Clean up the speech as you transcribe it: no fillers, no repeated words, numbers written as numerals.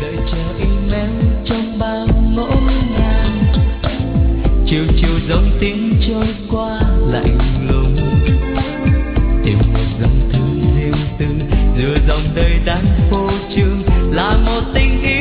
đợi chờ email trong bao ngổn ngang. Chiều chiều dòng tiếng trôi qua lạnh lùng, tìm một dòng thư riêng tư giữa dòng đời đang phô trương là một tình yêu